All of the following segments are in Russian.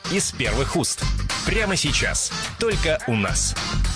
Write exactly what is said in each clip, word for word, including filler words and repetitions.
из первых уст. Прямо сейчас. Только у нас.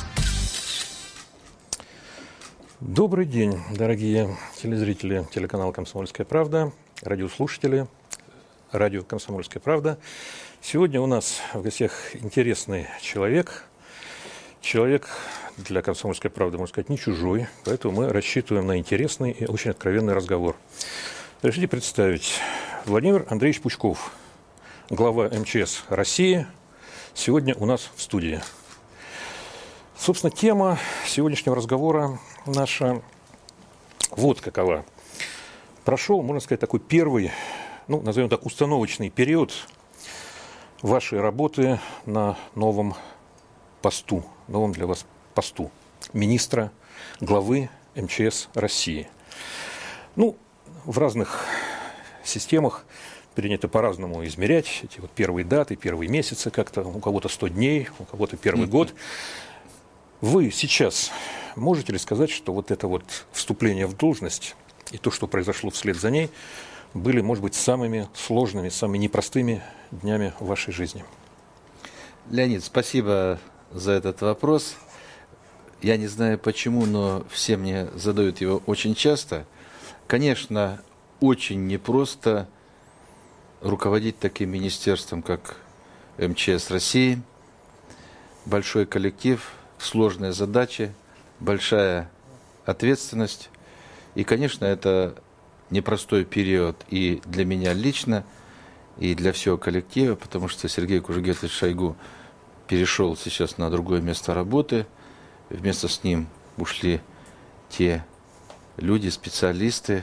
Добрый день, дорогие телезрители телеканала «Комсомольская правда», радиослушатели радио «Комсомольская правда». Сегодня у нас в гостях интересный человек. Человек для «Комсомольской правды», можно сказать, не чужой, поэтому мы рассчитываем на интересный и очень откровенный разговор. Разрешите представить. Владимир Андреевич Пучков, глава эм че эс России, сегодня у нас в студии. Собственно, тема сегодняшнего разговора наша вот какова. Прошел, можно сказать, такой первый, ну, назовем так, установочный период вашей работы на новом посту, новом для вас посту министра, главы эм че эс России. Ну, в разных системах принято по-разному измерять эти вот первые даты, первые месяцы, как-то у кого-то сто дней, у кого-то первый год. Вы сейчас можете ли сказать, что вот это вот вступление в должность и то, что произошло вслед за ней, были, может быть, самыми сложными, самыми непростыми днями в вашей жизни? Леонид, спасибо за этот вопрос. Я не знаю почему, но все мне задают его очень часто. Конечно, очень непросто руководить таким министерством, как эм че эс России. Большой коллектив, сложные задачи, большая ответственность. И, конечно, это непростой период и для меня лично, и для всего коллектива, потому что Сергей Кужугетович Шойгу перешел сейчас на другое место работы. Вместо с ним ушли те люди, специалисты,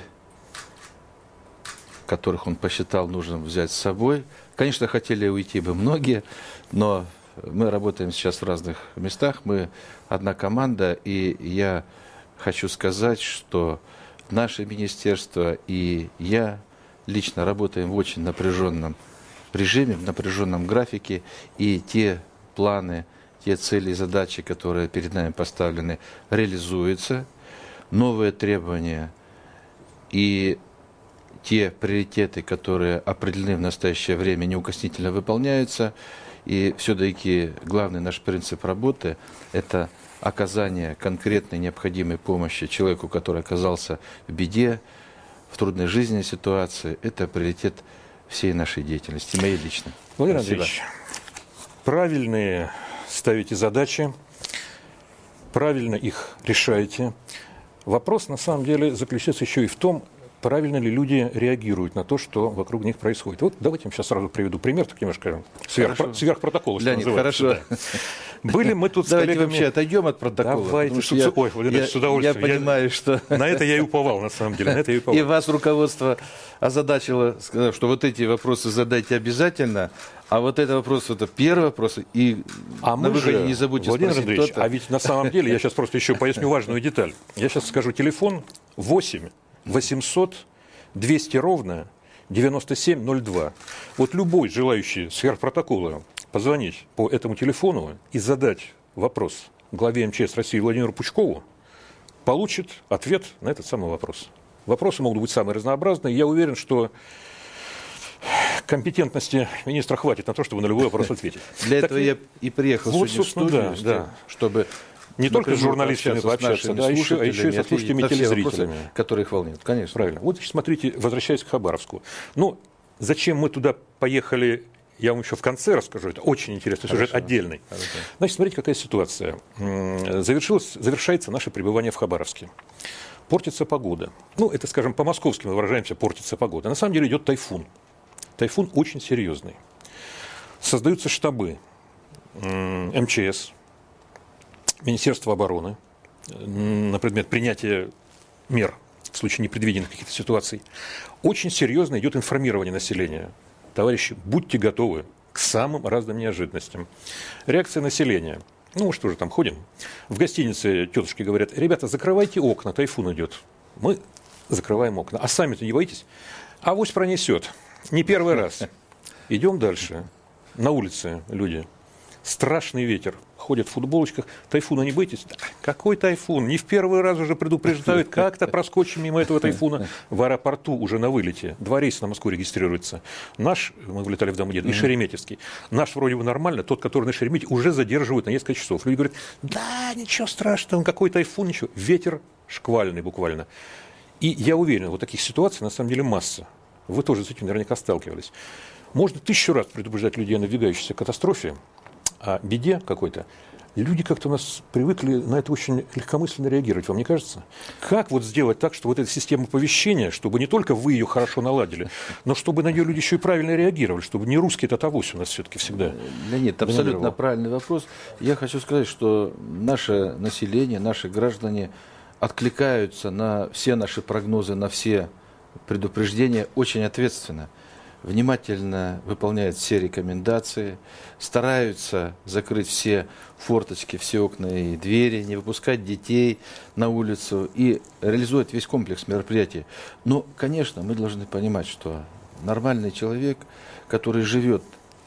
которых он посчитал нужным взять с собой. Конечно, хотели уйти бы многие, но мы работаем сейчас в разных местах, мы одна команда, и я хочу сказать, что наше министерство и я лично работаем в очень напряженном режиме, в напряженном графике, и те планы, те цели и задачи, которые перед нами поставлены, реализуются. Новые требования и те приоритеты, которые определены в настоящее время, неукоснительно выполняются. И все-таки главный наш принцип работы – это оказание конкретной необходимой помощи человеку, который оказался в беде, в трудной жизненной ситуации. Это приоритет всей нашей деятельности, моей лично. Владимир Андреевич, правильные ставите задачи, правильно их решаете. Вопрос, на самом деле, заключается еще и в том, правильно ли люди реагируют на то, что вокруг них происходит. Вот давайте я сейчас сразу приведу пример, так немножко сверх, сверхпротокола, что Леонид, называется. хорошо. Да. Были мы тут с Давайте коллегами... вообще отойдем от протокола. Давайте. С, я, ой, Владимир, я, с удовольствием. Я понимаю, я, что... На это я и уповал, на самом деле. На это я и, уповал. И вас руководство озадачило, сказав, что вот эти вопросы задайте обязательно, а вот это вопрос, это первый вопрос, и а на выходе же, не забудьте Владимир спросить Андреевич, кто-то. а ведь на самом деле, я сейчас просто еще поясню важную деталь. Я сейчас скажу телефон восемь восемьсот двести ровно девяносто семь ноль два. Вот любой желающий сверхпротокола позвонить по этому телефону и задать вопрос главе эм че эс России Владимиру Пучкову, получит ответ на этот самый вопрос. Вопросы могут быть самые разнообразные. Я уверен, что компетентности министра хватит на то, чтобы на любой вопрос ответить. Для этого я и приехал вот, сегодня в студию, да, да. чтобы не только с журналистами пообщаться, да, а еще, а еще и со слушателями и телезрителями. Вопросы, которые их волнуют, конечно. Правильно. Вот смотрите, возвращаясь к Хабаровску. Ну, зачем мы туда поехали, я вам еще в конце расскажу. Это очень интересный сюжет, отдельный. Хорошо. Значит, смотрите, какая ситуация. Завершилось, завершается наше пребывание в Хабаровске. Портится погода. Ну, это, скажем, по-московски мы выражаемся, портится погода. На самом деле идет тайфун. Тайфун очень серьезный. Создаются штабы эм че эс, Министерства обороны на предмет принятия мер в случае непредвиденных каких-то ситуаций. Очень серьезно идет информирование населения. Товарищи, будьте готовы к самым разным неожиданностям. Реакция населения. Ну, мы что же там ходим? В гостинице тетушки говорят: ребята, закрывайте окна, тайфун идет. Мы закрываем окна. А сами-то не боитесь? Авось пронесет. Не первый раз. Идем дальше. На улице люди страшный ветер, ходят в футболочках. Тайфуна не боитесь? Да, какой тайфун? Не в первый раз уже предупреждают, как-то проскочим мимо этого тайфуна. В аэропорту уже на вылете. Два рейса на Москву регистрируются. Наш, мы вылетали в Домодедово, и Шереметьевский. Наш вроде бы нормально, тот, который на Шереметьеве, уже задерживают на несколько часов. Люди говорят, да, ничего страшного, какой тайфун, ничего. Ветер шквальный буквально. И я уверен, вот таких ситуаций на самом деле масса. Вы тоже с этим наверняка сталкивались. Можно тысячу раз предупреждать людей о надвигающейся катастрофе, о беде какой-то. Люди как-то у нас привыкли на это очень легкомысленно реагировать, вам не кажется? Как вот сделать так, чтобы вот эта система оповещения, чтобы не только вы ее хорошо наладили, но чтобы на нее люди еще и правильно реагировали, чтобы не русский татовось у нас все-таки всегда. Леонид, абсолютно правильный вопрос. Я хочу сказать, что наше население, наши граждане откликаются на все наши прогнозы, на все предупреждения очень ответственно. Внимательно выполняют все рекомендации, стараются закрыть все форточки, все окна и двери, не выпускать детей на улицу и реализуют весь комплекс мероприятий. Но, конечно, мы должны понимать, что нормальный человек, который живет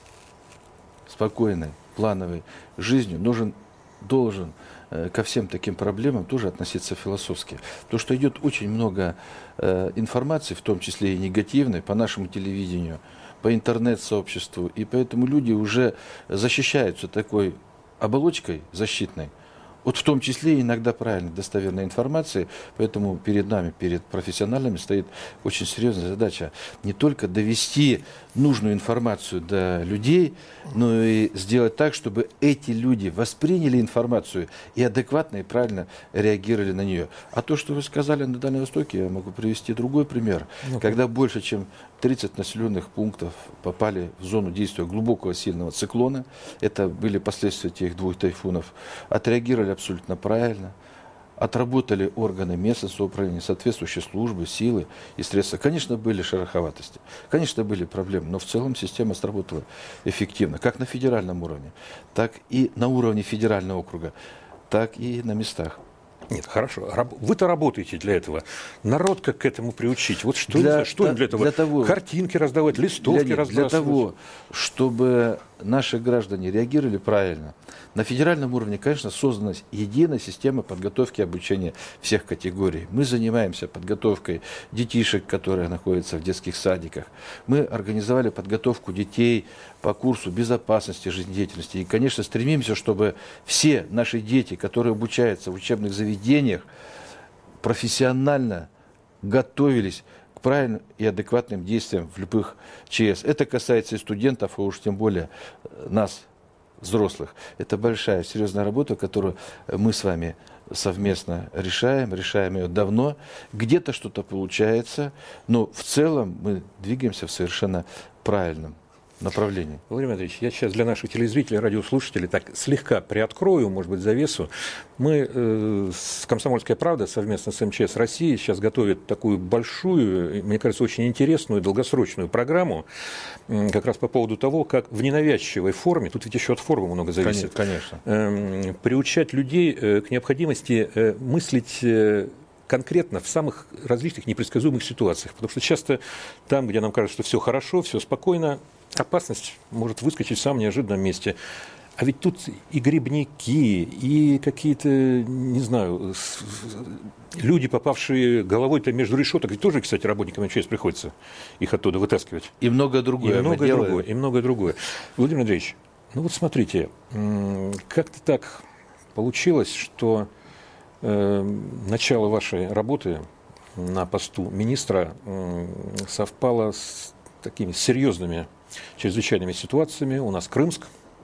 спокойной, плановой жизнью, нужен, должен ко всем таким проблемам тоже относиться философски. То, что идет очень много э, информации, в том числе и негативной, по нашему телевидению, по интернет-сообществу, и поэтому люди уже защищаются такой оболочкой защитной, вот в том числе и иногда правильной, достоверной информации, поэтому перед нами, перед профессионалами стоит очень серьезная задача не только довести нужную информацию до людей, но и сделать так, чтобы эти люди восприняли информацию и адекватно и правильно реагировали на нее. А то, что вы сказали на Дальнем Востоке, я могу привести другой пример. Ну, когда больше, чем тридцать населенных пунктов попали в зону действия глубокого сильного циклона, это были последствия тех двух тайфунов, отреагировали абсолютно правильно, отработали органы местного самоуправления, соответствующие службы, силы и средства. Конечно, были шероховатости, конечно, были проблемы, но в целом система сработала эффективно, как на федеральном уровне, так и на уровне федерального округа, так и на местах. Нет, хорошо. Вы-то работаете для этого. Народ как к этому приучить? Вот что, для, что да, для этого? Для того, картинки раздавать, листовки для, раздавать? Для того, чтобы наши граждане реагировали правильно. На федеральном уровне, конечно, создана единая система подготовки и обучения всех категорий. Мы занимаемся подготовкой детишек, которые находятся в детских садиках. Мы организовали подготовку детей по курсу безопасности жизнедеятельности. И, конечно, стремимся, чтобы все наши дети, которые обучаются в учебных заведениях, профессионально готовились к правильным и адекватным действиям в любых ЧС. Это касается и студентов, а уж тем более нас, взрослых. Это большая, серьезная работа, которую мы с вами совместно решаем, решаем ее давно. Где-то что-то получается, но в целом мы двигаемся в совершенно правильном направлении. Владимир Андреевич, я сейчас для наших телезрителей, радиослушателей так слегка приоткрою, может быть, завесу. Мы э, с «Комсомольская правда» совместно с эм че эс России сейчас готовят такую большую, мне кажется, очень интересную, долгосрочную программу э, как раз по поводу того, как в ненавязчивой форме, тут ведь еще от формы много зависит, конечно, э, приучать людей э, к необходимости э, мыслить э, конкретно в самых различных непредсказуемых ситуациях. Потому что часто там, где нам кажется, что все хорошо, все спокойно, опасность может выскочить в самом неожиданном месте. А ведь тут и грибники, и какие-то, не знаю, люди, попавшие головой-то между решеток, ведь тоже, кстати, работникам эм че эс приходится их оттуда вытаскивать. И многое другое. И многое другое, и многое другое. Владимир Андреевич, ну вот смотрите, как-то так получилось, что э, начало вашей работы на посту министра э, совпало с такими серьезными чрезвычайными ситуациями. У нас Крымск.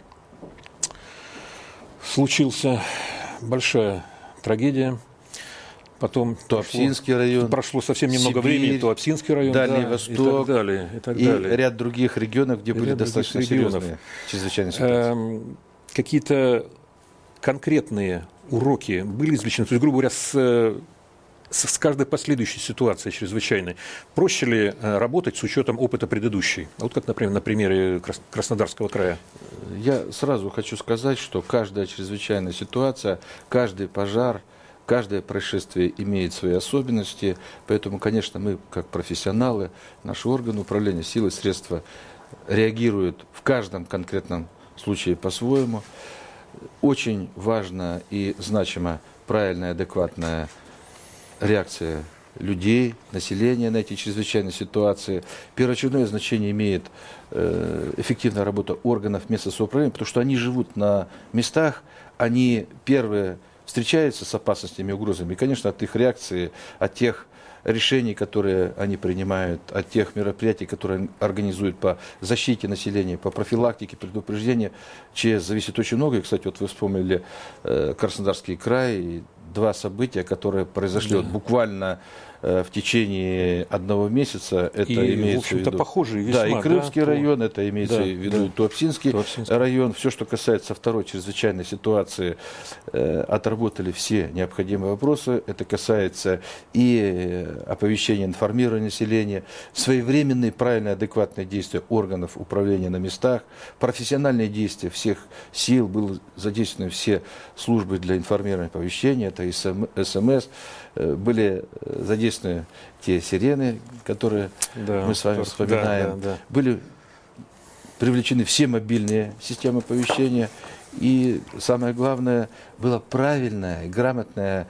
Случился большая трагедия. Потом Туапсинский прошло, район, прошло совсем немного Сибирь, времени, Туапсинский район, Дальний да, Восток, и так далее, и, так и далее. ряд других регионов, где и были достаточно серьезные чрезвычайные ситуации. Эм, какие-то конкретные уроки были извлечены, то есть, грубо говоря, с, с, с каждой последующей ситуацией чрезвычайной. Проще ли работать с учетом опыта предыдущей? Вот как, например, на примере Краснодарского края. Я сразу хочу сказать, что каждая чрезвычайная ситуация, каждый пожар, каждое происшествие имеет свои особенности, поэтому, конечно, мы, как профессионалы, наши органы управления, силы, средства реагируют в каждом конкретном случае по-своему. Очень важна и значима правильная, адекватная реакция людей, населения на эти чрезвычайные ситуации. Первоочередное значение имеет э, эффективная работа органов местного самоуправления, потому что они живут на местах, они первые встречаются с опасностями и угрозами. И, конечно, от их реакции, от тех решений, которые они принимают, от тех мероприятий, которые организуют по защите населения, по профилактике, предупреждению, ЧС зависит очень много. И, кстати, вот вы вспомнили э, Краснодарский край, и два события, которые произошли да. вот буквально э, в течение одного месяца. Это и, имеется в общем-то, в виду... похожие весьма. Да, и Крымский да, район, то... это имеется да, в виду да. Туапсинский, Туапсинский район. Все, что касается второй чрезвычайной ситуации, э, отработали все необходимые вопросы. Это касается и оповещения, информирования населения, своевременные, правильные, адекватные действия органов управления на местах, профессиональные действия всех сил, были задействованы все службы для информирования, оповещения, это СМС, были задействованы те сирены, которые да, мы с вами тоже, вспоминаем, да, да, да. Были привлечены все мобильные системы оповещения, и самое главное, была правильная, грамотная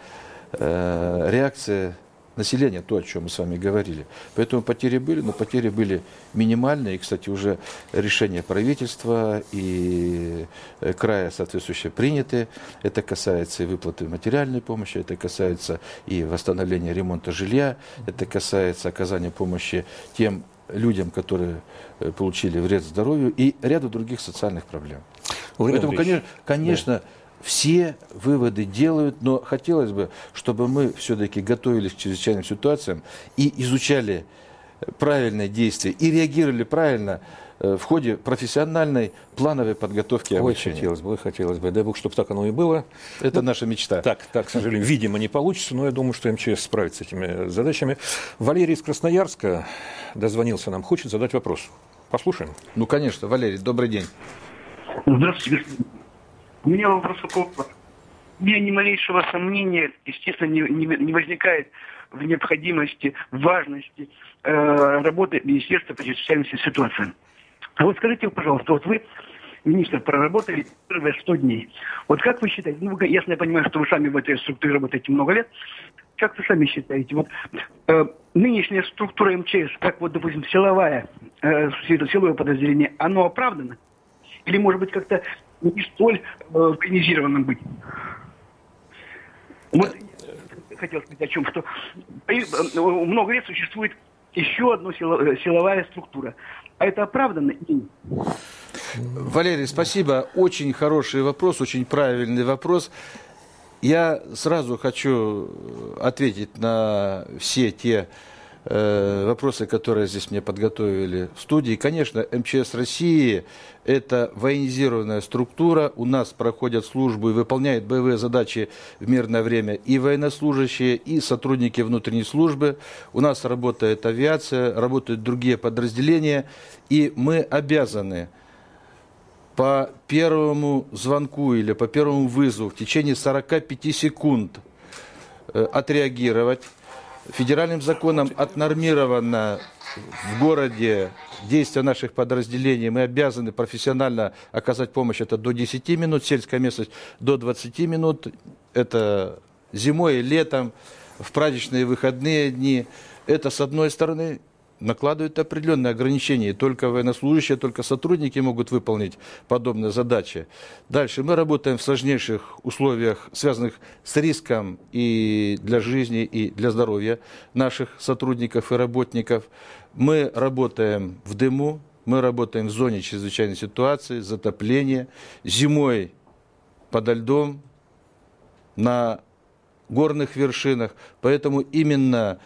э, реакция населения, то, о чем мы с вами говорили. Поэтому потери были, но потери были минимальные. И, кстати, уже решения правительства и края соответствующие приняты. Это касается и выплаты материальной помощи, это касается и восстановления ремонта жилья, это касается оказания помощи тем людям, которые получили вред здоровью, и ряду других социальных проблем. Владимир Поэтому, конечно, конечно да. все выводы делают, но хотелось бы, чтобы мы все-таки готовились к чрезвычайным ситуациям и изучали правильные действия и реагировали правильно в ходе профессиональной плановой подготовки и обучения. Ой, хотелось бы, хотелось бы. Дай Бог, чтобы так оно и было. Это ну, наша мечта. Так, так, к сожалению, видимо, не получится, но я думаю, что МЧС справится с этими задачами. Валерий из Красноярска дозвонился нам, хочет задать вопрос. Послушаем. Ну, конечно. Валерий, добрый день. Здравствуйте, господин. У меня вопрос такой. У меня ни малейшего сомнения, естественно, не, не, не возникает в необходимости, в важности э, работы Министерства по чрезвычайным ситуациям. А вот скажите, пожалуйста, вот вы, министр, проработали первые сто дней. Вот как вы считаете, ну, ясно я понимаю, что вы сами в этой структуре работаете много лет, как вы сами считаете, вот э, нынешняя структура МЧС, как вот, допустим, силовая, э, силовое подразделение, оно оправдано? Или, может быть, как-то не столь э, организированным быть? Вот я хотел сказать о чем, что э, много лет существует еще одна сило, силовая структура. А это оправданно? Валерий, спасибо. Очень хороший вопрос, очень правильный вопрос. Я сразу хочу ответить на все те э, вопросы, которые здесь мне подготовили в студии. Конечно, МЧС России – это военизированная структура. У нас проходят службу и выполняют боевые задачи в мирное время и военнослужащие, и сотрудники внутренней службы. У нас работает авиация, работают другие подразделения. И мы обязаны по первому звонку или по первому вызову в течение сорока пяти секунд отреагировать. Федеральным законом отнормировано в городе действия наших подразделений. Мы обязаны профессионально оказать помощь. Это до десяти минут, сельская местность до двадцати минут. Это зимой и летом, в праздничные выходные дни. Это, с одной стороны, накладывает определенные ограничения. И только военнослужащие, только сотрудники могут выполнить подобные задачи. Дальше мы работаем в сложнейших условиях, связанных с риском и для жизни, и для здоровья наших сотрудников и работников. Мы работаем в дыму, мы работаем в зоне чрезвычайной ситуации, затопления, зимой подо льдом, на горных вершинах. Поэтому именно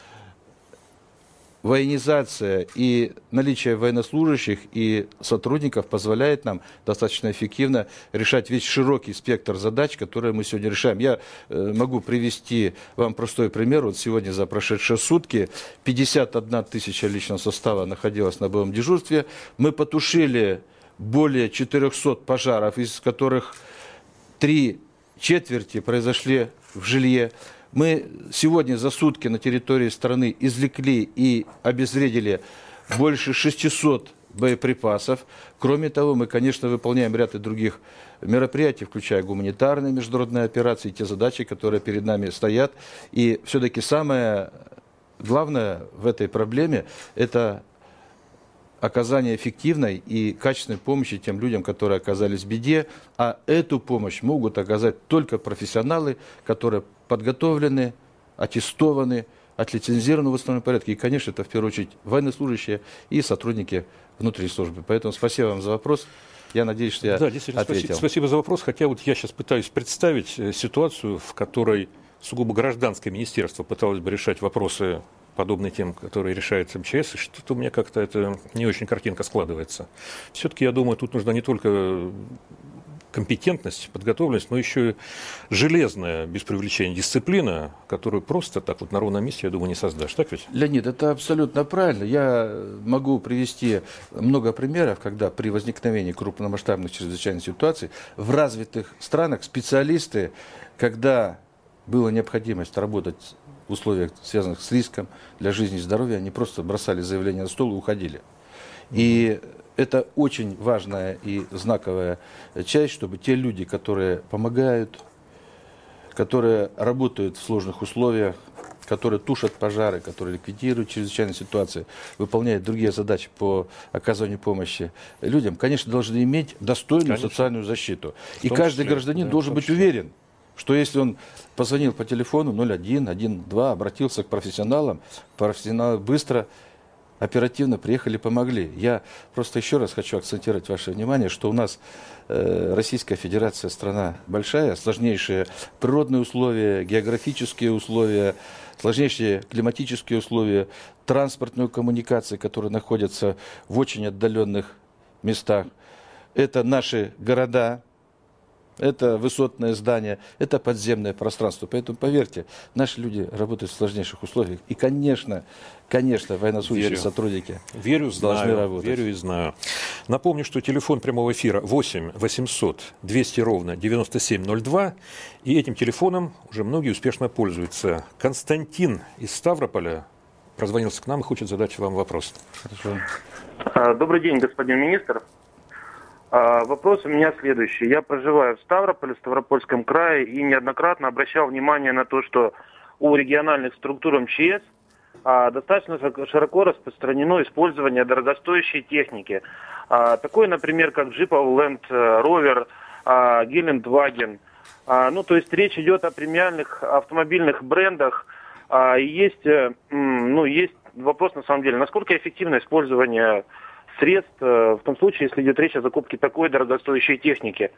военизация и наличие военнослужащих и сотрудников позволяет нам достаточно эффективно решать весь широкий спектр задач, которые мы сегодня решаем. Я э, могу привести вам простой пример. Вот сегодня за прошедшие сутки пятьдесят одна тысяча личного состава находилась на боевом дежурстве. Мы потушили более четырехсот пожаров, из которых три четверти произошли в жилье. Мы сегодня за сутки на территории страны извлекли и обезвредили больше шестисот боеприпасов. Кроме того, мы, конечно, выполняем ряд и других мероприятий, включая гуманитарные международные операции, те задачи, которые перед нами стоят. И все-таки самое главное в этой проблеме – это оказание эффективной и качественной помощи тем людям, которые оказались в беде. А эту помощь могут оказать только профессионалы, которые подготовлены, аттестованы, отлицензированы в установленном порядке. И, конечно, это в первую очередь военнослужащие и сотрудники внутренней службы. Поэтому спасибо вам за вопрос. Я надеюсь, что я да, действительно, ответил. Спасибо, спасибо за вопрос. Хотя вот я сейчас пытаюсь представить ситуацию, в которой сугубо гражданское министерство пыталось бы решать вопросы, подобные тем, которые решает МЧС, и что-то у меня как-то это не очень картинка складывается. Все-таки, я думаю, тут нужна не только компетентность, подготовленность, но еще и железная, без привлечения, дисциплина, которую просто так вот на ровном месте, я думаю, не создашь. Так ведь? Леонид, это абсолютно правильно. Я могу привести много примеров, когда при возникновении крупномасштабных чрезвычайных ситуаций в развитых странах специалисты, когда была необходимость работать в условиях, связанных с риском для жизни и здоровья, они просто бросали заявление на стол и уходили. И это очень важная и знаковая часть, чтобы те люди, которые помогают, которые работают в сложных условиях, которые тушат пожары, которые ликвидируют чрезвычайные ситуации, выполняют другие задачи по оказанию помощи людям, конечно, должны иметь достойную конечно. социальную защиту. И каждый числе, гражданин да, должен быть числе. уверен, что если он позвонил по телефону ноль один, один два, обратился к профессионалам, профессионалы быстро, оперативно приехали, помогли. Я просто еще раз хочу акцентировать ваше внимание, что у нас э, Российская Федерация страна большая, сложнейшие природные условия, географические условия, сложнейшие климатические условия, транспортные коммуникации, которые находятся в очень отдаленных местах. Это наши города. Это высотное здание, это подземное пространство. Поэтому, поверьте, наши люди работают в сложнейших условиях. И, конечно, конечно, военнослужащие сотрудники верю, должны знаю, работать. Верю и знаю. Напомню, что телефон прямого эфира восемь восемьсот двести ровно девяносто семь ноль два. И этим телефоном уже многие успешно пользуются. Константин из Ставрополя прозвонился к нам и хочет задать вам вопрос. Хорошо. Добрый день, господин министр. Вопрос у меня следующий. Я проживаю в Ставрополе, в Ставропольском крае, и неоднократно обращал внимание на то, что у региональных структур МЧС достаточно широко распространено использование дорогостоящей техники. Такой, например, как Jeep Land Rover, Гелендваген. Ну, то есть речь идет о премиальных автомобильных брендах. И есть, ну, есть вопрос на самом деле, насколько эффективно использование средств в том случае, если идет речь о закупке такой дорогостоящей техники?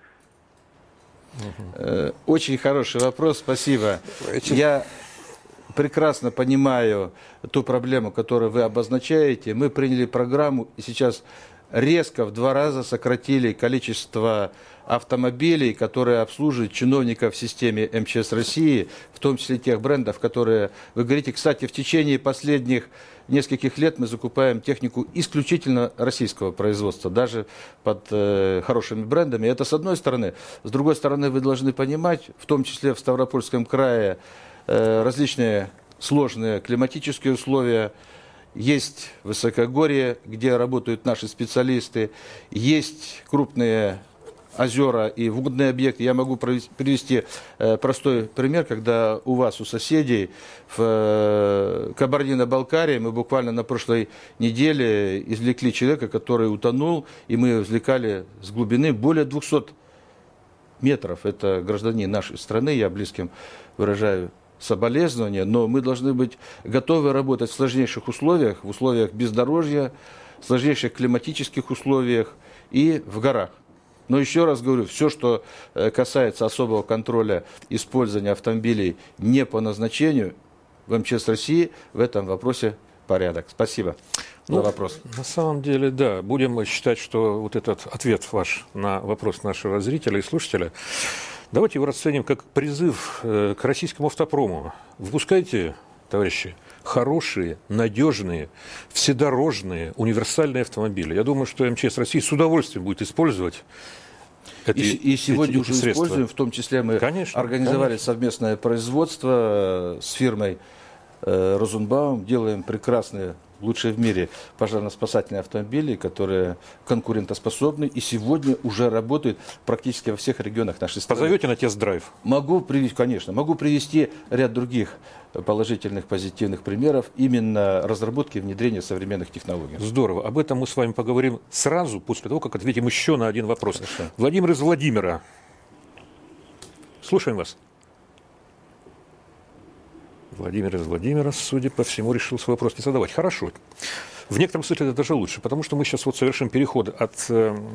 Очень хороший вопрос, спасибо. Я прекрасно понимаю ту проблему, которую вы обозначаете. Мы приняли программу и сейчас резко в два раза сократили количество автомобилей, которые обслуживают чиновников в системе МЧС России, в том числе тех брендов, которые вы говорите. Кстати, в течение последних нескольких лет мы закупаем технику исключительно российского производства, даже под э, хорошими брендами. Это с одной стороны. С другой стороны, вы должны понимать, в том числе в Ставропольском крае, э, различные сложные климатические условия. Есть высокогорье, где работают наши специалисты, есть крупные озера и водные объекты. Я могу привести э, простой пример, когда у вас, у соседей в э, Кабардино-Балкарии мы буквально на прошлой неделе извлекли человека, который утонул, и мы извлекали с глубины более двухсот метров. Это гражданин нашей страны, я близким выражаю соболезнования, но мы должны быть готовы работать в сложнейших условиях, в условиях бездорожья, в сложнейших климатических условиях и в горах. Но еще раз говорю, все, что касается особого контроля использования автомобилей не по назначению, в МЧС России в этом вопросе порядок. Спасибо ну, за вопрос. На самом деле, да, будем считать, что вот этот ответ ваш на вопрос нашего зрителя и слушателя, давайте его расценим как призыв к российскому автопрому. Выпускайте, товарищи, хорошие, надежные, вседорожные, универсальные автомобили. Я думаю, что МЧС России с удовольствием будет использовать эти, и, и сегодня эти, уже эти используем, в том числе мы конечно, организовали конечно. совместное производство с фирмой э, Розенбаум, делаем прекрасные лучшие в мире пожарно-спасательные автомобили, которые конкурентоспособны и сегодня уже работают практически во всех регионах нашей страны. Позовете на тест-драйв? Могу привести, конечно, могу привести ряд других положительных, позитивных примеров именно разработки и внедрения современных технологий. Здорово. Об этом мы с вами поговорим сразу после того, как ответим еще на один вопрос. Хорошо. Владимир из Владимира. Слушаем вас. Владимир из Владимира, судя по всему, решил свой вопрос не задавать. Хорошо. В некотором смысле это даже лучше, потому что мы сейчас вот совершим переход от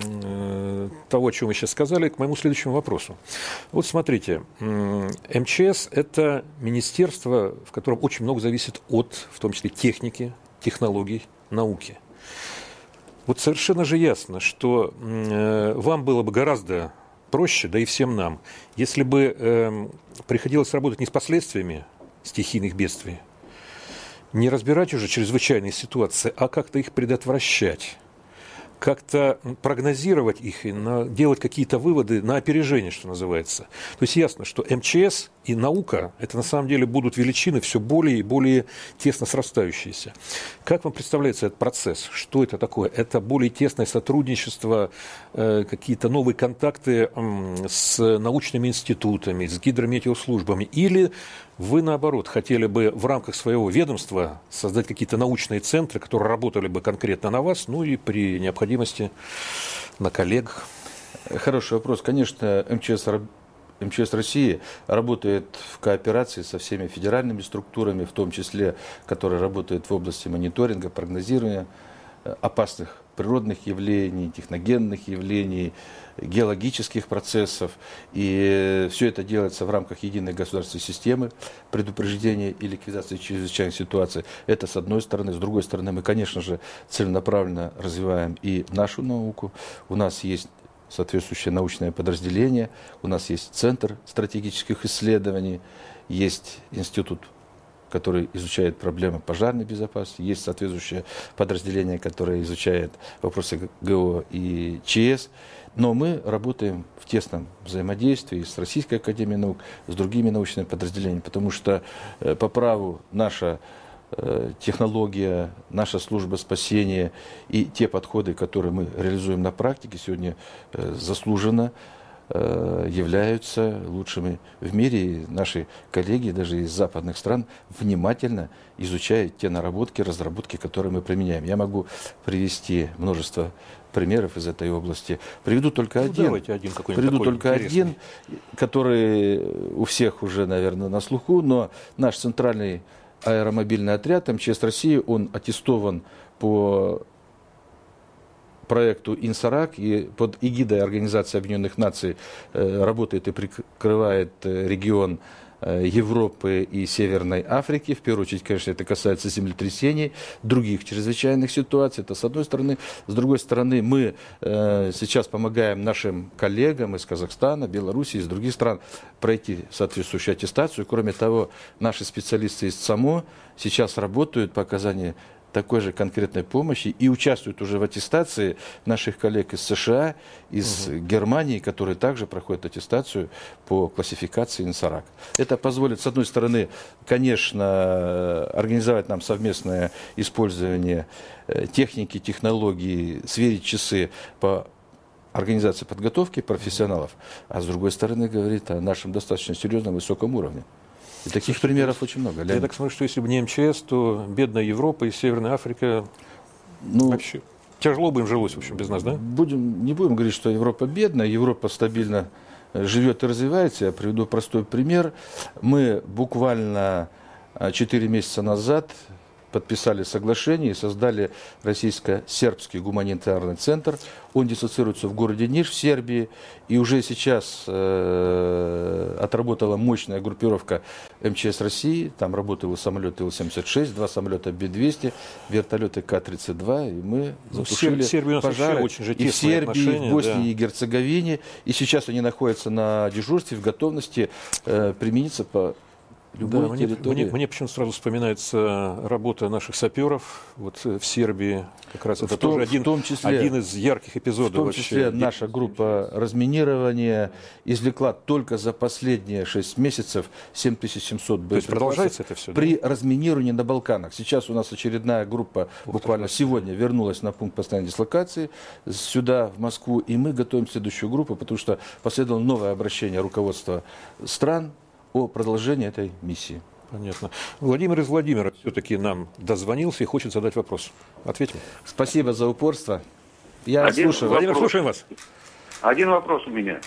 э, того, о чем вы сейчас сказали, к моему следующему вопросу. Вот смотрите, э, эм че эс – это министерство, в котором очень много зависит от, в том числе, техники, технологий, науки. Вот совершенно же ясно, что э, вам было бы гораздо проще, да и всем нам, если бы э, приходилось работать не с последствиями стихийных бедствий, не разбирать уже чрезвычайные ситуации, а как-то их предотвращать, как-то прогнозировать их и на, делать какие-то выводы на опережение, что называется. То есть ясно, что эм че эс и наука – это на самом деле будут величины все более и более тесно срастающиеся. Как вам представляется этот процесс? Что это такое? Это более тесное сотрудничество, э, какие-то новые контакты э, с научными институтами, с гидрометеослужбами? Или вы, наоборот, хотели бы в рамках своего ведомства создать какие-то научные центры, которые работали бы конкретно на вас, ну и при необходимости на коллег? Хороший вопрос. Конечно, эм че эс, эм че эс России работает в кооперации со всеми федеральными структурами, в том числе, которые работают в области мониторинга, прогнозирования опасных природных явлений, техногенных явлений, геологических процессов. И все это делается в рамках единой государственной системы предупреждения и ликвидации чрезвычайных ситуаций. Это с одной стороны. С другой стороны, мы, конечно же, целенаправленно развиваем и нашу науку. У нас есть соответствующее научное подразделение, у нас есть Центр стратегических исследований, есть институт, который изучает проблемы пожарной безопасности, есть соответствующее подразделение, которое изучает вопросы гэ о и че эс. Но мы работаем в тесном взаимодействии с Российской академией наук, с другими научными подразделениями, потому что по праву наша технология, наша служба спасения и те подходы, которые мы реализуем на практике, сегодня заслуженно являются лучшими в мире. И наши коллеги даже из западных стран внимательно изучают те наработки, разработки, которые мы применяем. Я могу привести множество примеров из этой области. Приведу только ну, один. Давайте один какой-нибудь Приведу такой только интересный. один, который у всех уже, наверное, на слуху, но наш центральный аэромобильный отряд эм че эс России, он аттестован по проекту «Инсарак» и под эгидой Организации Объединенных Наций э, работает и прикрывает э, регион э, Европы и Северной Африки. В первую очередь, конечно, это касается землетрясений, других чрезвычайных ситуаций. Это с одной стороны. С другой стороны, мы э, сейчас помогаем нашим коллегам из Казахстана, Беларуси, из других стран пройти соответствующую аттестацию. Кроме того, наши специалисты из ЦАМО сейчас работают по оказанию такой же конкретной помощи и участвуют уже в аттестации наших коллег из США, из угу. Германии, которые также проходят аттестацию по классификации «Инсарак». Это позволит, с одной стороны, конечно, организовать нам совместное использование техники, технологий, сверить часы по организации подготовки профессионалов, а с другой стороны, говорит о нашем достаточно серьезном высоком уровне. И таких Слушайте, примеров очень много. Я так смотрю, что если бы не эм че эс, то бедная Европа и Северная Африка ну, вообще тяжело бы им жилось, в общем, без нас, да? Будем, не будем говорить, что Европа бедная, Европа стабильно живет и развивается. Я приведу простой пример. Мы буквально четыре месяца назад подписали соглашение и создали российско-сербский гуманитарный центр. Он дислоцируется в городе Ниш в Сербии. И уже сейчас э, отработала мощная группировка эм че эс России. Там работали самолеты ил семьдесят шесть, два самолета би двести, вертолеты ка тридцать два. И мы затушили ну, пожары очень же и в Сербии, и в Боснии, да. и Герцеговине. И сейчас они находятся на дежурстве, в готовности э, примениться по любой да, мне, территории. Мне, мне почему-то сразу вспоминается работа наших саперов вот в Сербии. Как раз это в том, тоже один, в том числе, один из ярких эпизодов. В том числе вообще. наша группа разминирования извлекла только за последние шесть месяцев семь тысяч семьсот боеприпасов. То есть продолжается это все? При да? разминировании на Балканах. Сейчас у нас очередная группа Ух буквально ты, сегодня вернулась на пункт постоянной дислокации сюда, в Москву. И мы готовим следующую группу, потому что последовало новое обращение руководства стран о продолжении этой миссии. Понятно. Владимир из Владимира все-таки нам дозвонился и хочет задать вопрос. Ответим. Спасибо за упорство. Я Один слушаю. Владимир, вопрос. слушаем вас. Один вопрос у меня.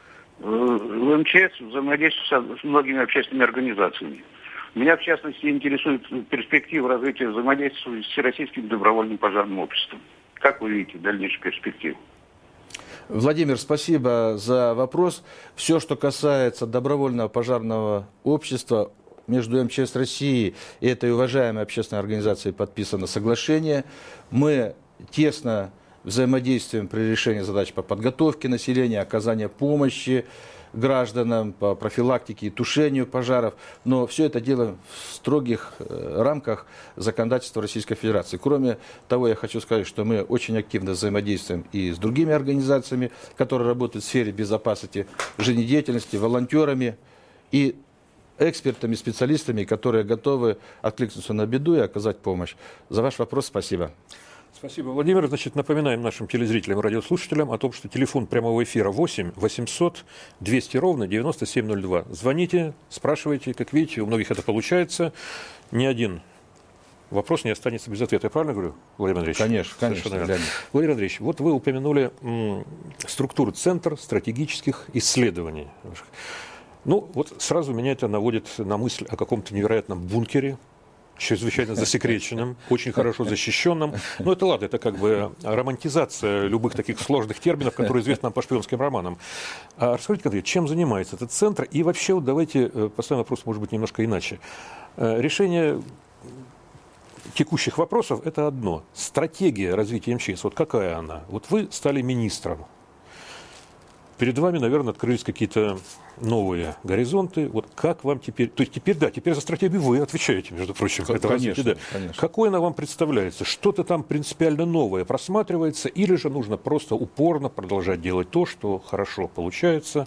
В МЧС взаимодействует с многими общественными организациями. Меня, в частности, интересует перспектива развития взаимодействия с Всероссийским добровольным пожарным обществом. Как вы видите дальнейшую перспективу? Владимир, спасибо за вопрос. Все, что касается добровольного пожарного общества, между МЧС России и этой уважаемой общественной организацией подписано соглашение. Мы тесно взаимодействуем при решении задач по подготовке населения, оказанию помощи гражданам, по профилактике и тушению пожаров. Но все это делаем в строгих рамках законодательства Российской Федерации. Кроме того, я хочу сказать, что мы очень активно взаимодействуем и с другими организациями, которые работают в сфере безопасности жизнедеятельности, волонтерами и экспертами, специалистами, которые готовы откликнуться на беду и оказать помощь. За ваш вопрос спасибо. Спасибо, Владимир. Значит, напоминаем нашим телезрителям и радиослушателям о том, что телефон прямого эфира восемь восемьсот двести ровно девяносто семь ноль два. Звоните, спрашивайте. Как видите, у многих это получается. Ни один вопрос не останется без ответа. Я правильно говорю, Владимир Андреевич? Конечно, конечно. Владимир Андреевич, вот вы упомянули м, структуру Центр стратегических исследований. Ну, вот сразу меня это наводит на мысль о каком-то невероятном бункере, чрезвычайно засекреченном, очень хорошо защищенном. Но это ладно, это как бы романтизация любых таких сложных терминов, которые известны нам по шпионским романам. А расскажите, конкретно, чем занимается этот центр? И вообще, вот давайте поставим вопрос, может быть, немножко иначе. Решение текущих вопросов – это одно. Стратегия развития МЧС, вот какая она? Вот вы стали министром. Перед вами, наверное, открылись какие-то новые горизонты. Вот как вам теперь... То есть теперь, да, теперь за стратегию вы отвечаете, между прочим. Это конечно, да. конечно. Какой она вам представляется? Что-то там принципиально новое просматривается? Или же нужно просто упорно продолжать делать то, что хорошо получается?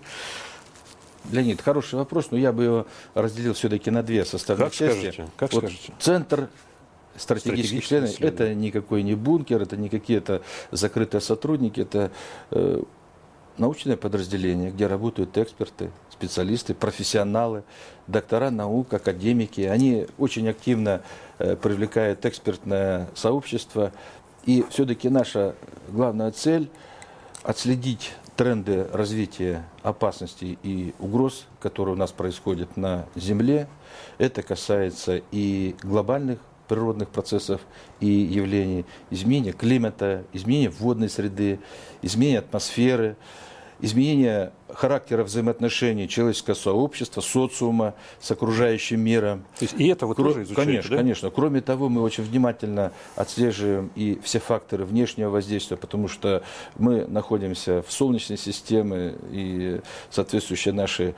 Леонид, хороший вопрос, но я бы его разделил все-таки на две составные Как части. скажете? Как вот скажете? Центр стратегических исследований – это не какой не бункер, это не какие-то закрытые сотрудники, это э, научное подразделение, где работают эксперты, специалисты, профессионалы, доктора наук, академики. Они очень активно э, привлекают экспертное сообщество. И все-таки наша главная цель – отследить тренды развития опасностей и угроз, которые у нас происходят на Земле. Это касается и глобальных природных процессов и явлений, изменения климата, изменения водной среды, изменения атмосферы, изменения характера взаимоотношений человеческого сообщества, социума с окружающим миром. То есть и это вы Кро... тоже изучаете, Конечно, да? конечно. Кроме того, мы очень внимательно отслеживаем и все факторы внешнего воздействия, потому что мы находимся в Солнечной системе, и соответствующие наши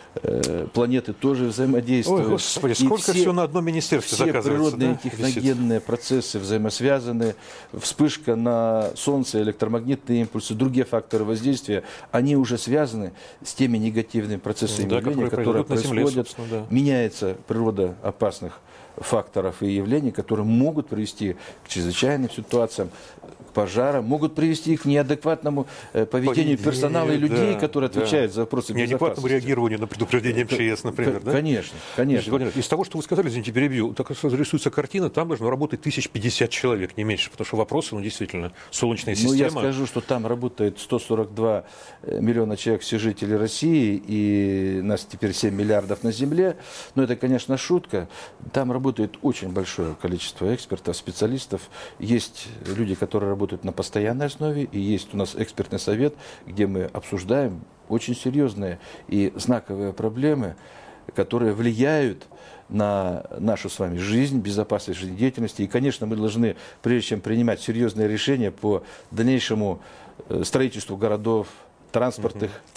э, планеты тоже взаимодействуют. Ой, Господи, И сколько все, всего на одном министерстве все заказывается, природные да, техногенные висит? процессы взаимосвязаны. Вспышка на Солнце, электромагнитные импульсы, другие факторы воздействия, они уже связаны с теми негативными процессами, Да, явления, которые которые произойдут на происходят. Земле, собственно, да. Меняется природа опасных факторов и явлений, которые могут привести к чрезвычайным ситуациям, к пожарам, могут привести к неадекватному э, поведению Поведение, персонала и людей, да, которые да. отвечают за вопросы Неадекватному безопасности. реагированию на предупреждение МЧС, например, да? Конечно, конечно. Владимир, из того, что вы сказали, извините, перебью, так сразу рисуется картина, там должно работать тысяч пятьдесят человек, не меньше, потому что вопросы, ну, действительно, солнечная система. Ну, я скажу, что там работает сто сорок два миллиона человек, все жители России, и нас теперь семь миллиардов на Земле. Но это, конечно, шутка. Там работает очень большое количество экспертов, специалистов. Есть люди, которые работают на постоянной основе, и есть у нас экспертный совет, где мы обсуждаем очень серьезные и знаковые проблемы, которые влияют на нашу с вами жизнь, безопасность жизнедеятельности. И, конечно, мы должны, прежде чем принимать серьезные решения по дальнейшему строительству городов, транспортных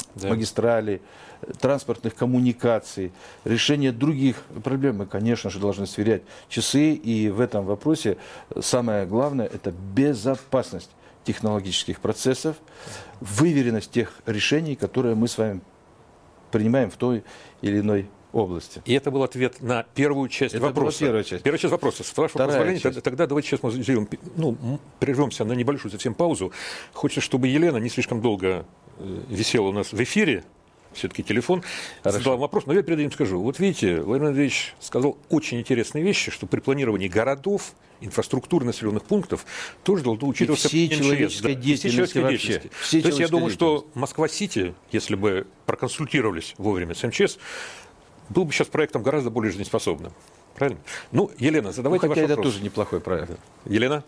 да. магистралей, транспортных коммуникаций, решение других проблем. Мы, конечно же, должны сверять часы, и в этом вопросе самое главное – это безопасность технологических процессов, выверенность тех решений, которые мы с вами принимаем в той или иной области. И это был ответ на первую часть это вопроса. Первая часть. Первая часть вопроса. С вашего позволения, тогда, тогда давайте сейчас мы сделаем, ну, прервемся на небольшую совсем паузу. Хочется, чтобы Елена не слишком долго висела у нас в эфире. Все-таки телефон. Хорошо. Задал вопрос, но я перед этим скажу. Вот видите, Владимир Андреевич сказал очень интересные вещи, что при планировании городов, инфраструктуры населенных пунктов тоже должно учитываться и всей МЧС, человеческой да, деятельности вообще. То есть я думаю, что Москва-Сити, если бы проконсультировались вовремя с МЧС, был бы сейчас проектом гораздо более жизнеспособным. Правильно? Ну, Елена, задавайте ну, хотя ваш это вопрос. тоже неплохой проект. Елена?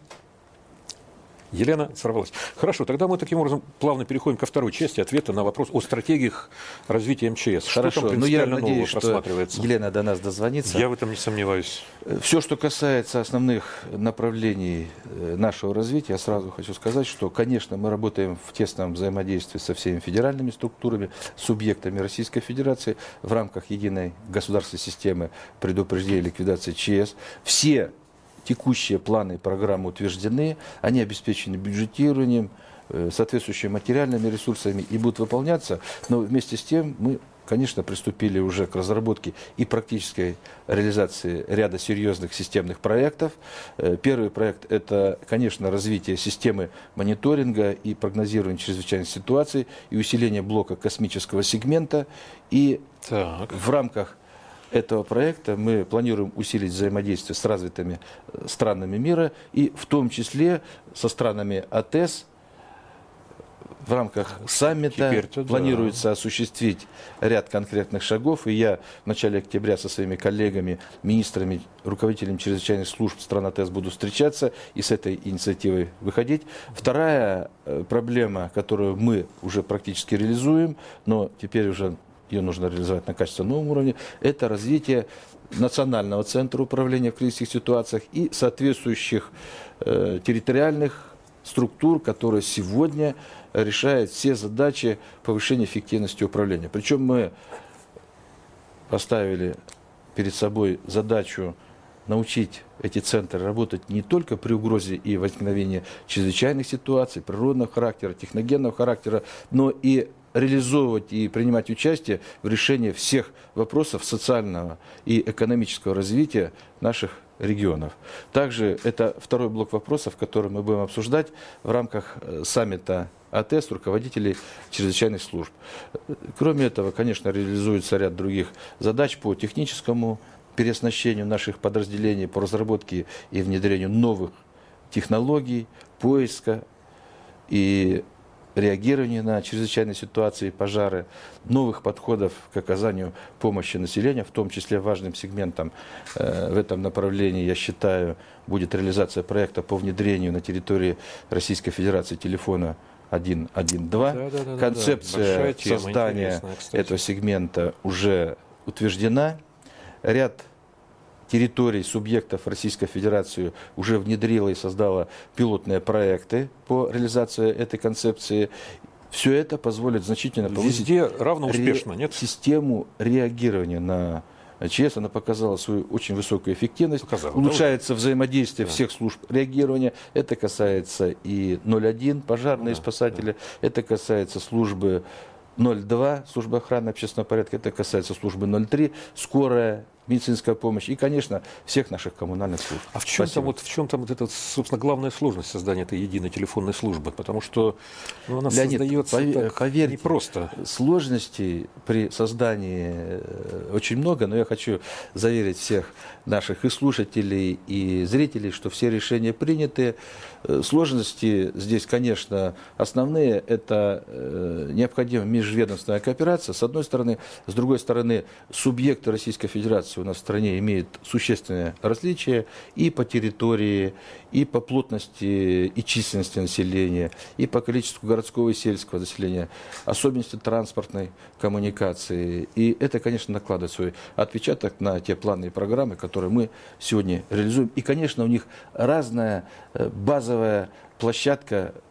Елена сорвалась. Хорошо, тогда мы таким образом плавно переходим ко второй части ответа на вопрос о стратегиях развития МЧС. Хорошо, что там но я принципиально надеюсь, нового просматривается? что Елена до нас дозвонится. Я в этом не сомневаюсь. Все, что касается основных направлений нашего развития, я сразу хочу сказать, что, конечно, мы работаем в тесном взаимодействии со всеми федеральными структурами, субъектами Российской Федерации в рамках единой государственной системы предупреждения и ликвидации ЧС. Все текущие планы и программы утверждены, они обеспечены бюджетированием, соответствующими материальными ресурсами и будут выполняться, но вместе с тем мы, конечно, приступили уже к разработке и практической реализации ряда серьезных системных проектов. Первый проект – это, конечно, развитие системы мониторинга и прогнозирования чрезвычайных ситуаций и усиление блока космического сегмента. И так. в рамках этого проекта мы планируем усилить взаимодействие с развитыми странами мира и в том числе со странами АТЭС. В рамках саммита планируется да. осуществить ряд конкретных шагов. И я в начале октября со своими коллегами, министрами, руководителями чрезвычайных служб стран АТЭС буду встречаться и с этой инициативой выходить. Вторая проблема, которую мы уже практически реализуем, но теперь уже ее нужно реализовать на качественном уровне, это развитие национального центра управления в кризисных ситуациях и соответствующих э, территориальных структур, которые сегодня решают все задачи повышения эффективности управления. Причем мы поставили перед собой задачу научить эти центры работать не только при угрозе и возникновении чрезвычайных ситуаций, природного характера, техногенного характера, но и реализовывать и принимать участие в решении всех вопросов социального и экономического развития наших регионов. Также это второй блок вопросов, который мы будем обсуждать в рамках саммита АТЭС, руководителей чрезвычайных служб. Кроме этого, конечно, реализуется ряд других задач по техническому переоснащению наших подразделений, по разработке и внедрению новых технологий, поиска и реагирования на чрезвычайные ситуации, пожары, новых подходов к оказанию помощи населению, в том числе важным сегментом э, в этом направлении, я считаю, будет реализация проекта по внедрению на территории Российской Федерации телефона сто одиннадцать. Да, да, да, Концепция да, да. создания этого сегмента уже утверждена. Ряд территорий, субъектов Российской Федерации уже внедрила и создала пилотные проекты по реализации этой концепции. Все это позволит значительно повысить Везде равно успешно, ре- нет? систему реагирования на ЧС. Она показала свою очень высокую эффективность. Показала, Улучшается да, взаимодействие да. всех служб реагирования. Это касается и ноль один, пожарные да, спасатели. Да. Это касается службы ноль два, служба охраны общественного порядка. Это касается службы ноль три, скорая медицинская помощь и, конечно, всех наших коммунальных служб. А в чем там вот, в чем там вот эта, собственно, главная сложность создания этой единой телефонной службы? Потому что ну, она Леонид, создается пове- так поверьте, непросто. Сложностей при создании очень много, но я хочу заверить всех наших и слушателей, и зрителей, что все решения приняты. Сложности здесь, конечно, основные. Это необходима межведомственная кооперация, с одной стороны. С другой стороны, субъекты Российской Федерации у нас в стране имеют существенные различия и по территории, и по плотности и численности населения, и по количеству городского и сельского населения, особенности транспортной коммуникации. И это, конечно, накладывает свой отпечаток на те планы и программы, которые мы сегодня реализуем. И, конечно, у них разная базовая площадка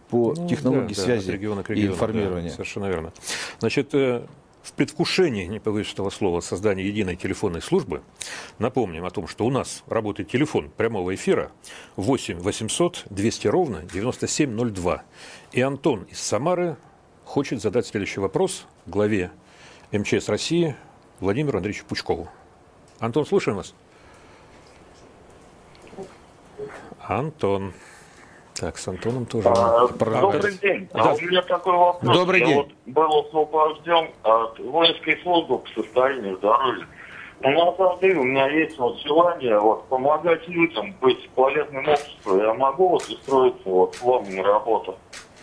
по ну, технологии да, связи да, региона к и региону, информирования. Да, совершенно верно. Значит, в предвкушении, не побоюсь этого слова, создания единой телефонной службы, напомним о том, что у нас работает телефон прямого эфира восемь восемьсот двести ровно девяносто семь ноль два. И Антон из Самары хочет задать следующий вопрос главе эм че эс России Владимиру Андреевичу Пучкову. Антон, слушаем вас. Антон. Так, с Антоном тоже. А, Про... добрый день. Да. А у меня такой вопрос. Добрый Я день. вот был освобожден от воинской службы по состоянию здоровья. Но на самом деле у меня есть вот желание вот, помогать людям, быть полезным обществу. Я могу вот устроиться вот к вам на работу.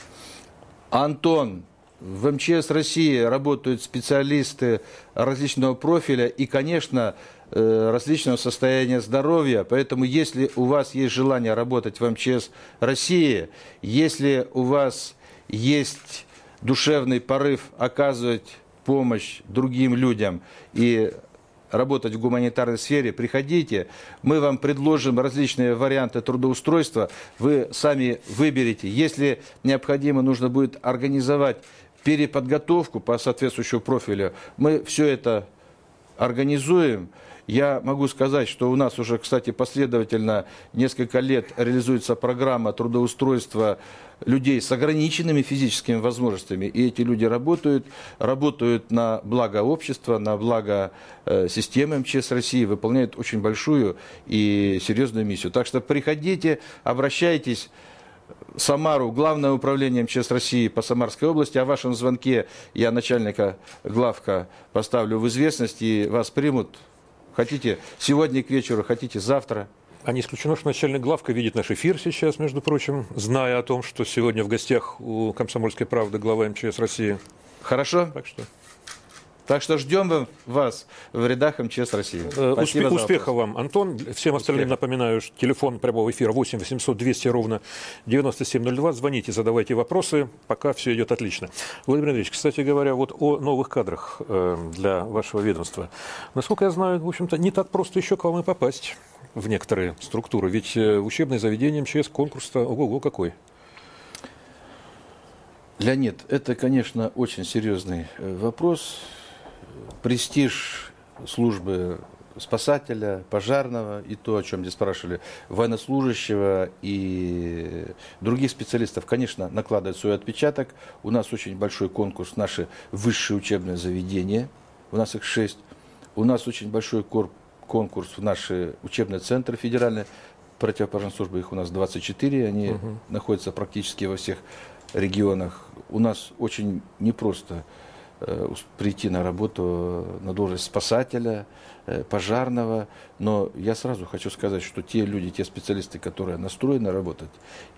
Антон, в эм че эс России работают специалисты различного профиля и, конечно, различного состояния здоровья. Поэтому, если у вас есть желание работать в эм че эс России, если у вас есть душевный порыв оказывать помощь другим людям и работать в гуманитарной сфере, приходите, мы вам предложим различные варианты трудоустройства, вы сами выберете. Если необходимо, нужно будет организовать переподготовку по соответствующему профилю, мы все это организуем. Я могу сказать, что у нас уже, кстати, последовательно несколько лет реализуется программа трудоустройства людей с ограниченными физическими возможностями. И эти люди работают, работают на благо общества, на благо э, системы эм че эс России, выполняют очень большую и серьезную миссию. Так что приходите, обращайтесь в Самару, Главное управление эм че эс России по Самарской области. О вашем звонке я начальника главка поставлю в известность, и вас примут. Хотите сегодня к вечеру, хотите завтра. А не исключено, что начальник главка видит наш эфир сейчас, между прочим, зная о том, что сегодня в гостях у «Комсомольской правды» глава эм че эс России. Хорошо? Так что, так что ждем вас в рядах эм че эс России. Успе- успехов вам, Антон. Всем остальным Успех. Напоминаю, телефон прямого эфира восемь восемьсот двести ровно девяносто семь ноль два. Звоните, задавайте вопросы, пока все идет отлично. Владимир Андреевич, кстати говоря, вот о новых кадрах для вашего ведомства. Насколько я знаю, в общем-то, не так просто еще к вам и попасть в некоторые структуры. Ведь учебное заведение эм че эс, конкурс-то ого-го какой. Леонид, это, конечно, очень серьезный вопрос. Престиж службы спасателя, пожарного и то, о чем здесь спрашивали, военнослужащего и других специалистов, конечно, накладывает свой отпечаток. У нас очень большой конкурс, наши высшие учебные заведения, у нас их шесть. У нас очень большой конкурс в наши учебные центры федеральные противопожарной службы, их у нас двадцать четыре, они угу. находятся практически во всех регионах. У нас очень непросто прийти на работу на должность спасателя, пожарного, но я сразу хочу сказать, что те люди, те специалисты, которые настроены работать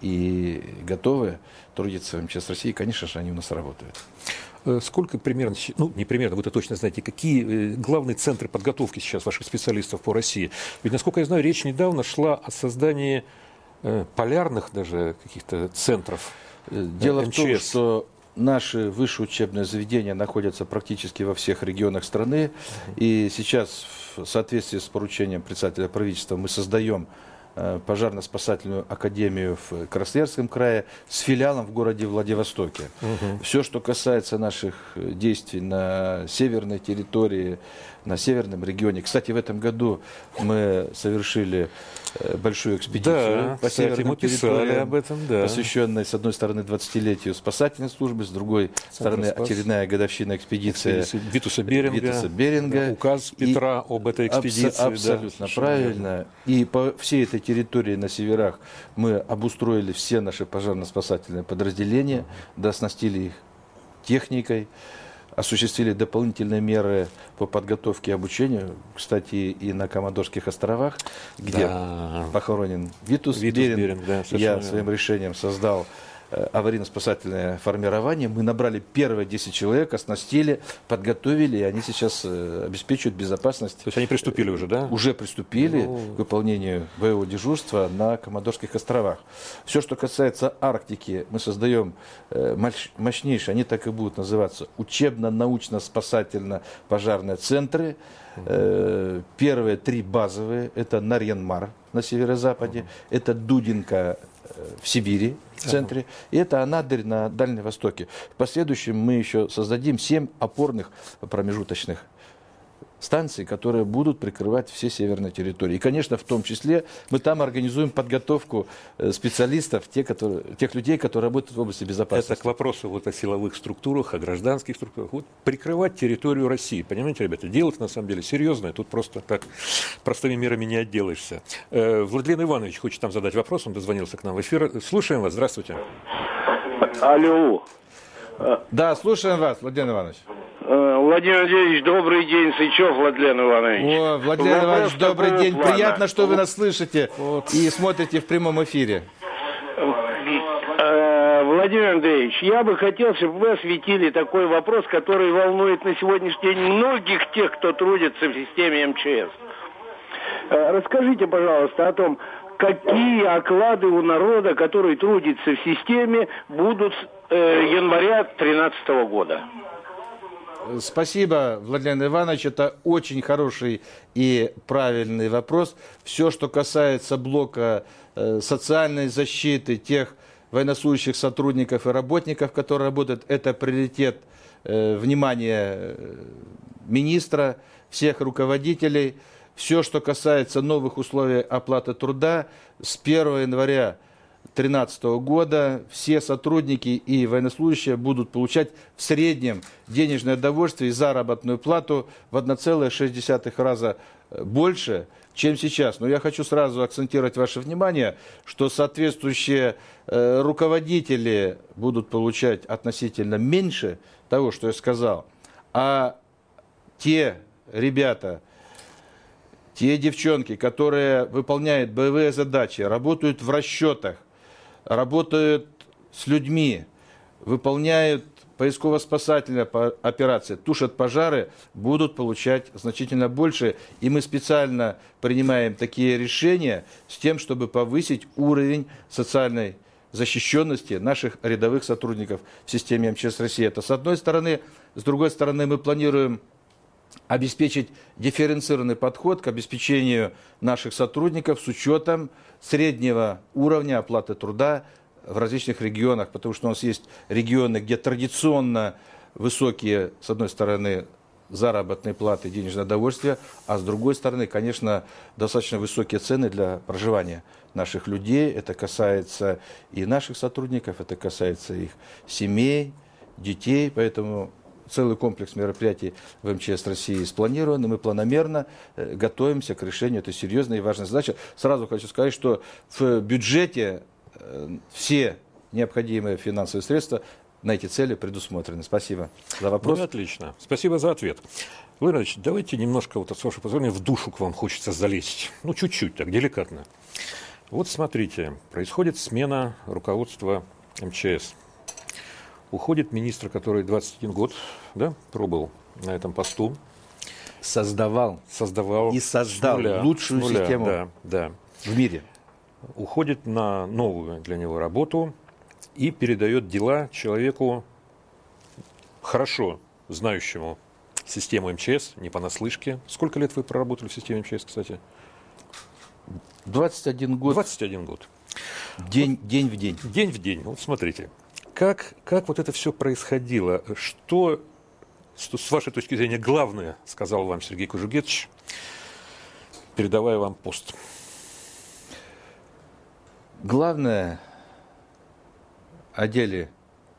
и готовы трудиться в эм че эс России, конечно же, они у нас работают. Сколько примерно, ну не примерно, вы это точно знаете, какие главные центры подготовки сейчас ваших специалистов по России? Ведь, насколько я знаю, речь недавно шла о создании полярных даже каких-то центров. Дело эм че эс. в том, что наши высшие учебные заведения находятся практически во всех регионах страны. И сейчас, в соответствии с поручением председателя правительства, мы создаем пожарно-спасательную академию в Красноярском крае с филиалом в городе Владивостоке. Угу. Все, что касается наших действий на северной территории, на северном регионе. Кстати, в этом году мы совершили большую экспедицию да, по кстати, северным мы писали территориям, об этом, да. посвященной, с одной стороны, двадцатилетию спасательной службы, с другой стороны, очередная годовщина экспедиции Витуса Беринга, Витуса Беринга. Да, указ Петра и об этой экспедиции. Абс- абсолютно да, правильно. И по всей этой территории на северах мы обустроили все наши пожарно-спасательные подразделения, дооснастили их техникой, осуществили дополнительные меры по подготовке и обучению. Кстати, и на Командорских островах, где да. похоронен Витус, Витус Беринг. Беринг да, я верно. Своим решением создал аварийно-спасательное формирование. Мы набрали первые десять человек, оснастили, подготовили, и они сейчас обеспечивают безопасность. То есть они приступили уже, да? Уже приступили ну... к выполнению боевого дежурства на Командорских островах. Все, что касается Арктики, мы создаем мощнейшие, они так и будут называться, учебно-научно-спасательно-пожарные центры. Uh-huh. Первые три базовые, это Нарьян-Мар на северо-западе, uh-huh. это Дудинка в Сибири, в центре, и это Анадырь на Дальнем Востоке. В последующем мы еще создадим семь опорных промежуточных станций, которые будут прикрывать все северные территории. И, конечно, в том числе мы там организуем подготовку специалистов, тех, которые, тех людей, которые работают в области безопасности. Это к вопросу вот о силовых структурах, о гражданских структурах. Вот прикрывать территорию России. Понимаете, ребята, дело-то на самом деле серьезное. Тут просто так простыми мерами не отделаешься. Э, Владлен Иванович хочет там задать вопрос, он дозвонился к нам в эфир. Слушаем вас, здравствуйте. Алло. Да, слушаем вас, Владлен Иванович. Владимир Владимирович, добрый день, Сычев Владлен Иванович. О, Владлен Вопрос Иванович, добрый день. плана. Приятно, что вы нас слышите вот. И смотрите в прямом эфире. Владимир Андреевич, я бы хотел, чтобы вы осветили такой вопрос, который волнует на сегодняшний день многих тех, кто трудится в системе эм че эс. Расскажите, пожалуйста, о том, какие оклады у народа, который трудится в системе, будут с э, января две тысячи тринадцатого года. Спасибо, Владимир Иванович. Это очень хороший и правильный вопрос. Все, что касается блока э, социальной защиты тех военнослужащих сотрудников и работников, которые работают, это приоритет э, внимания министра, всех руководителей. Все, что касается новых условий оплаты труда, с первого января две тысячи тринадцатого года все сотрудники и военнослужащие будут получать в среднем денежное довольствие и заработную плату в один целых шесть десятых раза больше, чем сейчас. Но я хочу сразу акцентировать ваше внимание, что соответствующие э, руководители будут получать относительно меньше того, что я сказал, а те ребята, те девчонки, которые выполняют боевые задачи, работают в расчетах, работают с людьми, выполняют поисково-спасательные операции, тушат пожары, будут получать значительно больше. И мы специально принимаем такие решения с тем, чтобы повысить уровень социальной защищенности наших рядовых сотрудников в системе эм че эс России. Это с одной стороны. С другой стороны, мы планируем обеспечить дифференцированный подход к обеспечению наших сотрудников с учетом среднего уровня оплаты труда в различных регионах, потому что у нас есть регионы, где традиционно высокие, с одной стороны, заработные платы, денежное довольствие, а с другой стороны, конечно, достаточно высокие цены для проживания наших людей. Это касается и наших сотрудников, это касается их семей, детей, поэтому целый комплекс мероприятий в эм че эс России спланирован, и мы планомерно готовимся к решению этой серьезной и важной задачи. Сразу хочу сказать, что в бюджете все необходимые финансовые средства на эти цели предусмотрены. Спасибо за вопрос. Ну, отлично. Спасибо за ответ. Владимир Ильич, давайте немножко, вот, с вашего позволения, в душу к вам хочется залезть. Ну, чуть-чуть, так, деликатно. Вот смотрите, происходит смена руководства эм че эс. Уходит министр, который двадцать один год, да, пробыл на этом посту. Создавал, создавал и создал нуля, лучшую нуля, систему да, да. в мире. Уходит на новую для него работу и передает дела человеку, хорошо знающему систему эм че эс, не понаслышке. Сколько лет вы проработали в системе эм че эс, кстати? двадцать один год. двадцать один год. День, вот, день в день. День в день. Вот смотрите. Как, как вот это все происходило? Что, с вашей точки зрения, главное сказал вам Сергей Кужугетович, передавая вам пост? Главное о деле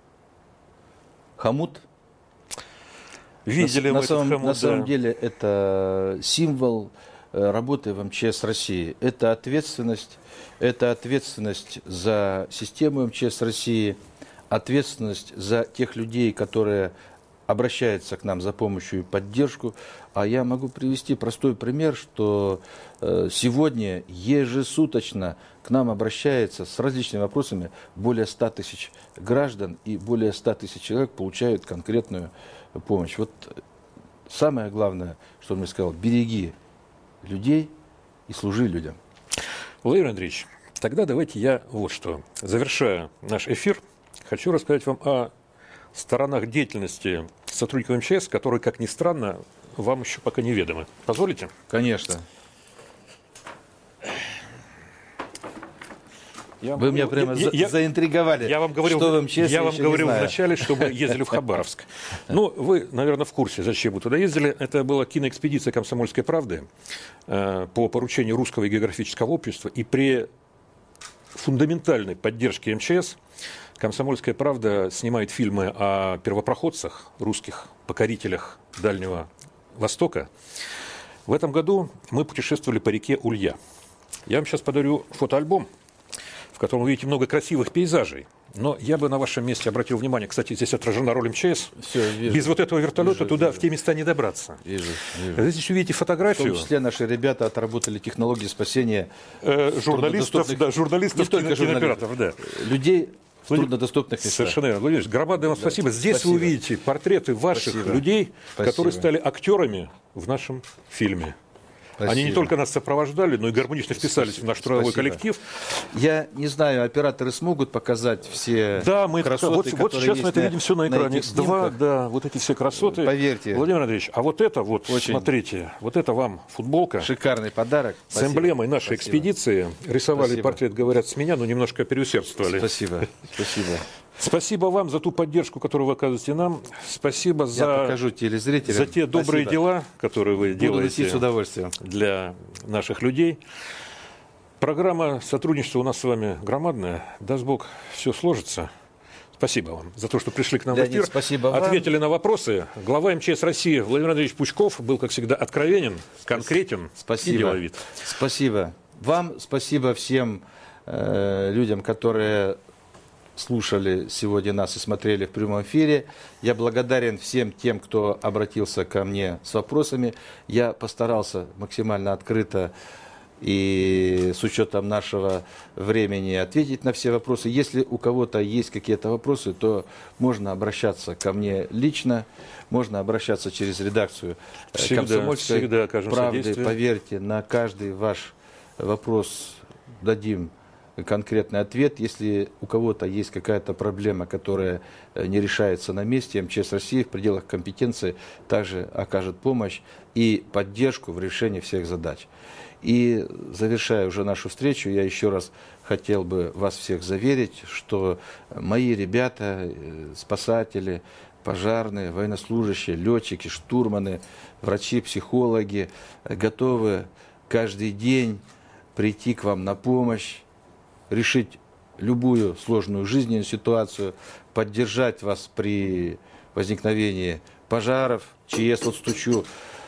хомут. Видели на, мы на, самом, хомут, на да. самом деле это символ работы в эм че эс России. Это ответственность, это ответственность за систему эм че эс России, ответственность за тех людей, которые обращаются к нам за помощью и поддержку. А я могу привести простой пример, что сегодня ежесуточно к нам обращается с различными вопросами более ста тысяч граждан, и более ста тысяч человек получают конкретную помощь. Вот самое главное, что он мне сказал: береги людей и служи людям. Владимир Андреевич, тогда давайте я вот что. Завершая наш эфир, хочу рассказать вам о сторонах деятельности сотрудников эм че эс, которые, как ни странно, вам еще пока неведомы. Позволите? Конечно. Я Вы меня прямо я, за, я, заинтриговали. Я вам говорил, что в МЧС, я вам говорил не вначале, что мы ездили в Хабаровск. Ну, вы, наверное, в курсе, зачем вы туда ездили. Это была киноэкспедиция «Комсомольской правды» э, по поручению Русского географического общества. И при фундаментальной поддержке МЧС «Комсомольская правда» снимает фильмы о первопроходцах, русских покорителях Дальнего Востока. В этом году мы путешествовали по реке Улья. Я вам сейчас подарю фотоальбом, в котором вы видите много красивых пейзажей. Но я бы на вашем месте обратил внимание, кстати, здесь отражена роль МЧС. Все, вижу, без вот этого вертолета вижу, туда, вижу. в те места не добраться. Вижу, вижу. Здесь увидите фотографию. В том числе наши ребята отработали технологии спасения э, журналистов, да, журналистов, не только кино, кинооператоров, да. людей в труднодоступных местах. Совершенно верно. Владимир Ильич, громадное вам да. спасибо. Здесь спасибо. вы увидите портреты ваших Спасибо. людей, Спасибо. которые стали актерами в нашем фильме. Спасибо. Они не только нас сопровождали, но и гармонично вписались Спасибо. в наш трудовой Спасибо. коллектив. Я не знаю, операторы смогут показать все Да, мы красоты, вот, вот которые сейчас есть мы это на, видим все на на экране. этих Два, снимках. да, вот эти все красоты. Поверьте. Владимир Андреевич, а вот это вот, Очень смотрите, вот это вам футболка. Шикарный подарок. С Спасибо. эмблемой нашей Спасибо. экспедиции. Рисовали Спасибо. портрет, говорят, с меня, но немножко переусердствовали. Спасибо. Спасибо. Спасибо вам за ту поддержку, которую вы оказываете нам. Спасибо Я за, покажу телезрителям. за те добрые Спасибо. дела, которые вы Буду делаете носить с удовольствием. для наших людей. Программа сотрудничества у нас с вами громадная. Даст Бог, все сложится. Спасибо вам за то, что пришли к нам Леонид, в эфир. спасибо вам. Ответили на вопросы. Глава МЧС России Владимир Андреевич Пучков был, как всегда, откровенен, конкретен Спасибо. и деловит. Спасибо. Вам спасибо всем э, людям, которые слушали сегодня нас и смотрели в прямом эфире. Я благодарен всем тем, кто обратился ко мне с вопросами. Я постарался максимально открыто и с учетом нашего времени ответить на все вопросы. Если у кого-то есть какие-то вопросы, то можно обращаться ко мне лично, можно обращаться через редакцию Всегда, «Комсомольской всегда окажем правды». содействие. Поверьте, на каждый ваш вопрос дадим конкретный ответ. Если у кого-то есть какая-то проблема, которая не решается на месте, МЧС России в пределах компетенции также окажет помощь и поддержку в решении всех задач. И завершая уже нашу встречу, я еще раз хотел бы вас всех заверить, что мои ребята, спасатели, пожарные, военнослужащие, летчики, штурманы, врачи, психологи готовы каждый день прийти к вам на помощь, решить любую сложную жизненную ситуацию, поддержать вас при возникновении пожаров. ЧС вот стучу,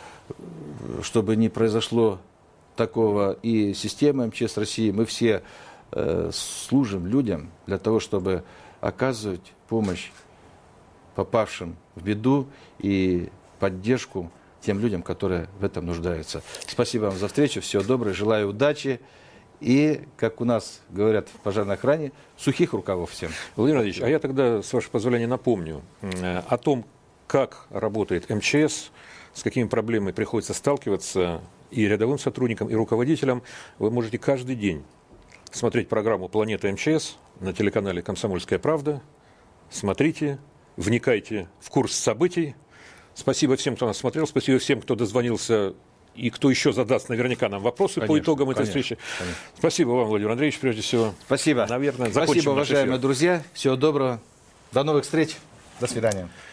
чтобы не произошло такого, и система МЧС России. Мы все э, служим людям для того, чтобы оказывать помощь попавшим в беду и поддержку тем людям, которые в этом нуждаются. Спасибо вам за встречу, всего доброго, желаю удачи и, как у нас говорят в пожарной охране, сухих рукавов всем. Владимир Ильич, а я тогда, с вашего позволения, напомню э, о том, как работает МЧС, с какими проблемами приходится сталкиваться и рядовым сотрудникам, и руководителям. Вы можете каждый день смотреть программу «Планета МЧС» на телеканале «Комсомольская правда». Смотрите, вникайте в курс событий. Спасибо всем, кто нас смотрел, спасибо всем, кто дозвонился и кто еще задаст наверняка нам вопросы конечно, по итогам этой конечно, встречи. Конечно. Спасибо вам, Владимир Андреевич, прежде всего. Спасибо. Наверное, спасибо, уважаемые друзья. Всего доброго. До новых встреч. До свидания.